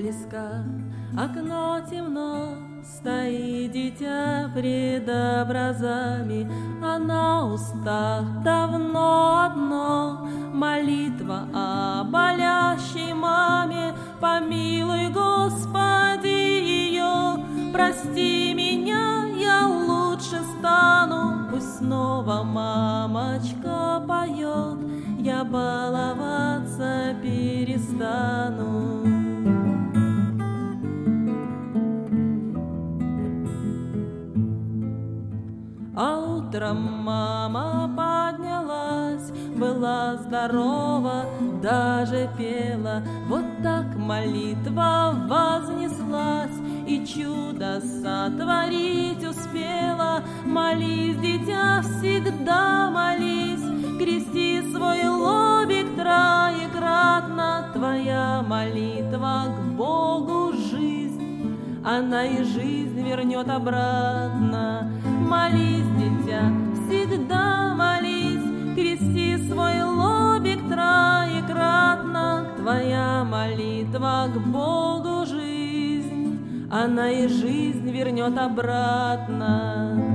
близка, окно темно, стоит дитя пред образами, а на устах давно одно молитва о болящей маме. Помилуй, Господи, ее, прости меня, я лучше стану. Пусть снова мамочка поет, я баловаться перестану. А утром мама поднялась, была здорова, даже пела. Вот так молитва вознеслась, и чудо сотворить успела. Молись, дитя, всегда молись, крести свой лобик троекратно. Твоя молитва к Богу жизнь, она и жизнь вернет обратно. Молись, дитя, всегда молись, крести свой лобик троекратно. Твоя молитва к Богу жизнь, она и жизнь вернет обратно.